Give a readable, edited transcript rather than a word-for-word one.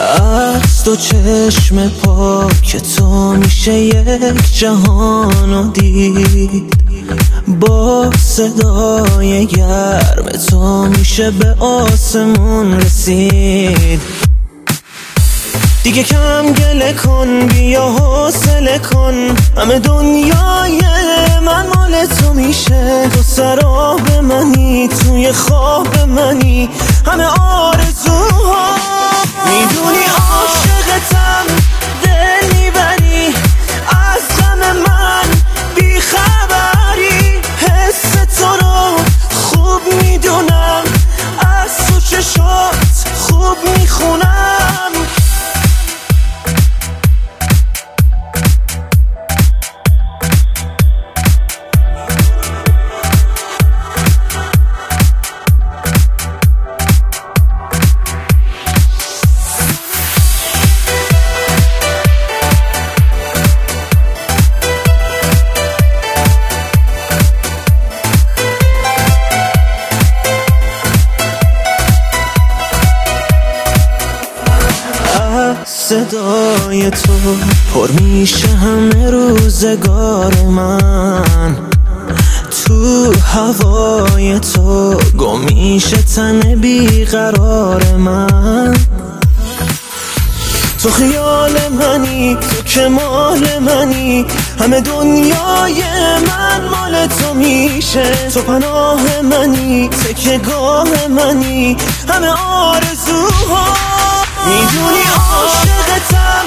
از تو چشم پاک تو میشه یک جهانو دید، با صدای گرم تو میشه به آسمون رسید. دیگه کم گله کن، بیا حوصله کن، همه دنیای من مال تو میشه. تو سراب منی، توی خواب منی، همه آرزوها. میدونی عاشقتم، دل میبری از غم من، بیخبری. حس تو رو خوب میدونم، از تو چشات خوب میخونم. صدای تو پر میشه همه روزگار من، تو هوای تو گم میشه تن بیقرار من. تو خیال منی، تو کمال منی، همه دنیای من مال تو میشه. تو پناه منی، تکیه‌گاه منی، همه آرزوها. میدونی عاشقتم،